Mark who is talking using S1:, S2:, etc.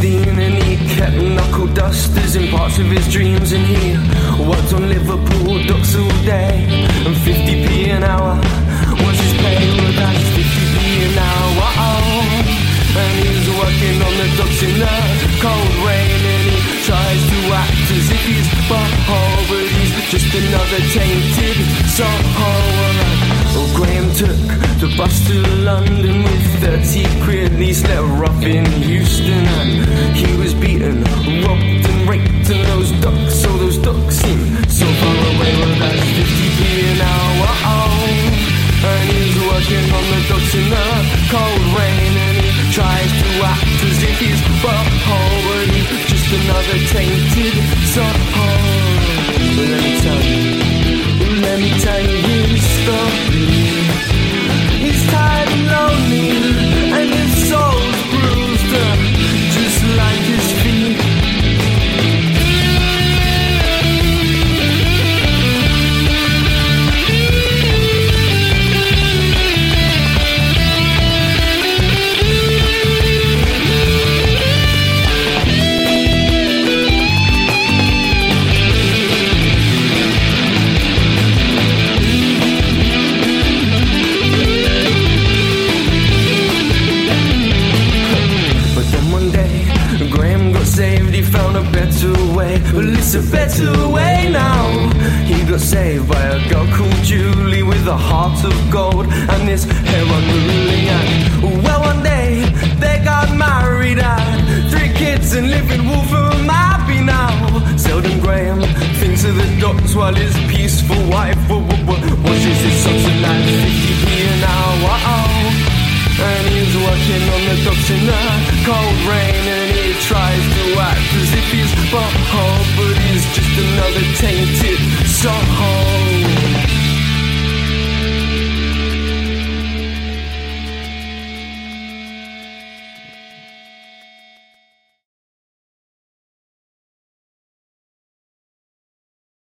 S1: 16 and he kept knuckle dusters in parts of his dreams, and he worked on Liverpool docks all day, and 50p an hour was his pay. Well, that's 50p an hour, and he's working on the docks in the cold rain, and he tries to act as if he's butthole, but he's just another tainted soul. Well, Graham took the bus to London with 30 quid. He slept rough in Houston, and he was beaten, robbed and raped, and those ducks seem so far away. Well, that's 50p an hour, and he's working on the docks in the cold rain, and he tries to act as if he's butthole, but he's just another tainted soul. But let me tell you his story. He's tired and lonely, and his soul's bruised, just like his feet. Saved, he found a better way. Well, it's a better way now. He got saved by a girl called Julie with a heart of gold and this hair unruly. And well, one day they got married, had 3 kids and live in Wolverhampton Abbey now. Selden Graham thinks of the docks while his peaceful wife watches his sons at night. 50p an hour, and he's working on the docks in the cold rain, and he tries to act as if he's butthole, but he's just another tainted soul.